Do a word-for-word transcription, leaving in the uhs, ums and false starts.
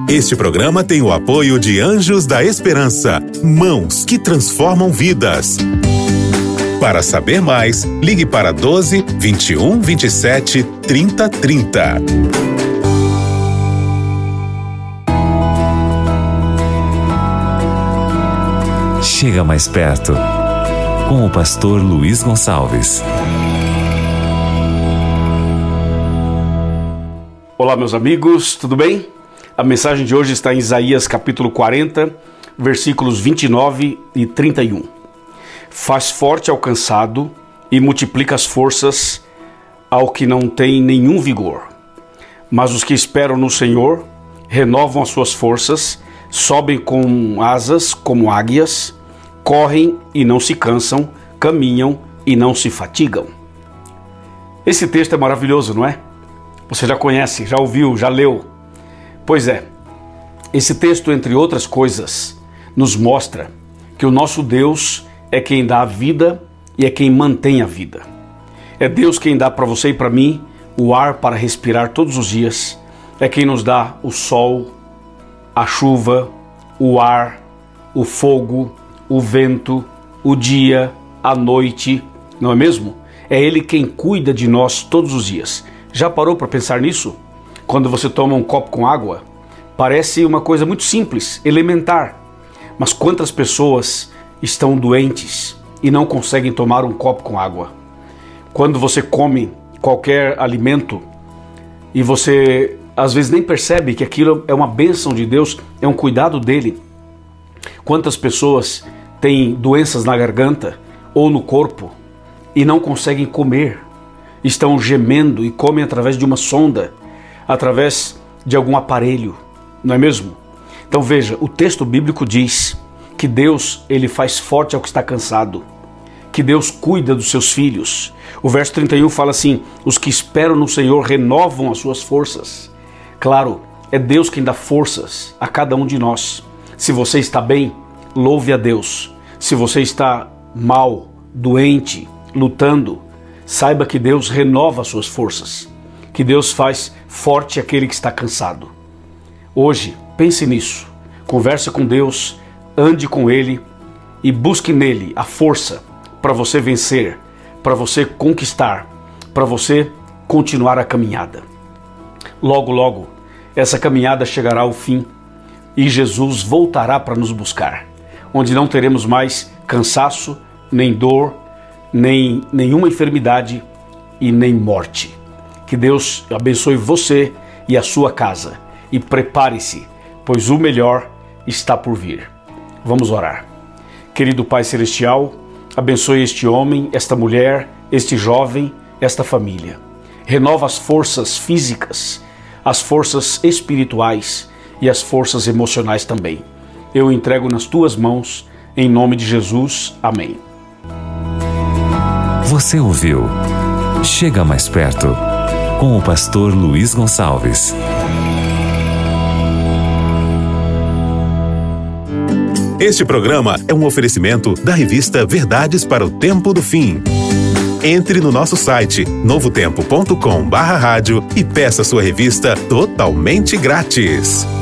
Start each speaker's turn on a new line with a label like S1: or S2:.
S1: Este programa tem o apoio de Anjos da Esperança, mãos que transformam vidas. Para saber mais, ligue para doze, vinte e um, vinte e sete, trinta, trinta.
S2: Chega mais perto, com o pastor Luiz Gonçalves.
S3: Olá, meus amigos, tudo bem? A mensagem de hoje está em Isaías capítulo quarenta, versículos vinte e nove e trinta e um. Faz forte ao cansado e multiplica as forças ao que não tem nenhum vigor. Mas os que esperam no Senhor renovam as suas forças, sobem com asas como águias, correm e não se cansam, caminham e não se fatigam. Esse texto é maravilhoso, não é? Você já conhece, já ouviu, já leu. Pois é, esse texto, entre outras coisas, nos mostra que o nosso Deus é quem dá a vida e é quem mantém a vida. É Deus quem dá para você e para mim o ar para respirar todos os dias. É quem nos dá o sol, a chuva, o ar, o fogo, o vento, o dia, a noite, não é mesmo? É Ele quem cuida de nós todos os dias. Já parou para pensar nisso? Quando você toma um copo com água, parece uma coisa muito simples, elementar. Mas quantas pessoas estão doentes e não conseguem tomar um copo com água? Quando você come qualquer alimento e você às vezes nem percebe que aquilo é uma bênção de Deus, é um cuidado dele. Quantas pessoas têm doenças na garganta ou no corpo e não conseguem comer? Estão gemendo e comem através de uma sonda, através de algum aparelho, não é mesmo? Então veja, o texto bíblico diz que Deus, ele faz forte ao que está cansado, que Deus cuida dos seus filhos. O verso trinta e um fala assim: os que esperam no Senhor renovam as suas forças. Claro, é Deus quem dá forças a cada um de nós. Se você está bem, louve a Deus. Se você está mal, doente, lutando, saiba que Deus renova as suas forças, que Deus faz forte aquele que está cansado. Hoje, pense nisso, converse com Deus, ande com Ele e busque nele a força para você vencer, para você conquistar, para você continuar a caminhada. Logo, logo, essa caminhada chegará ao fim e Jesus voltará para nos buscar, onde não teremos mais cansaço, nem dor, nem nenhuma enfermidade e nem morte. Que Deus abençoe você e a sua casa e prepare-se, pois o melhor está por vir. Vamos orar. Querido Pai Celestial, abençoe este homem, esta mulher, este jovem, esta família. Renova as forças físicas, as forças espirituais e as forças emocionais também. Eu entrego nas tuas mãos, em nome de Jesus. Amém.
S2: Você ouviu Chega Mais Perto, com o pastor Luiz Gonçalves.
S1: Este programa é um oferecimento da revista Verdades para o Tempo do Fim. Entre no nosso site novo tempo ponto com barra rádio e peça sua revista totalmente grátis.